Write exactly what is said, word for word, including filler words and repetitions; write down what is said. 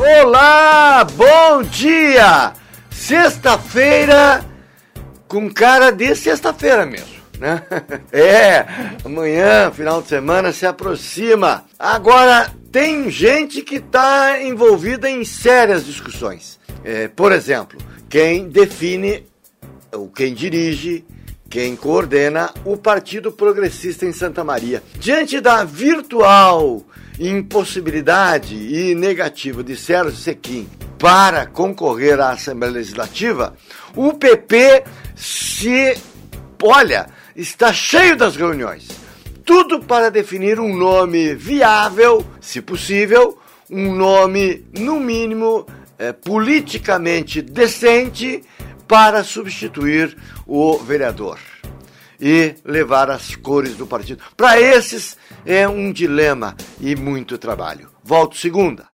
Olá, bom dia! Sexta-feira com cara de sexta-feira mesmo, né? É, amanhã, final de semana, se aproxima. Agora, tem gente que está envolvida em sérias discussões. É, por exemplo, quem define, ou quem dirige, quem coordena o Partido Progressista em Santa Maria. Diante da virtual impossibilidade e negativa de Sérgio Sequim para concorrer à Assembleia Legislativa, o P P se, olha, está cheio das reuniões. Tudo para definir um nome viável, se possível, um nome, no mínimo, é, politicamente decente para substituir o vereador e levar as cores do partido. Para esses é um dilema e muito trabalho. Volto segunda.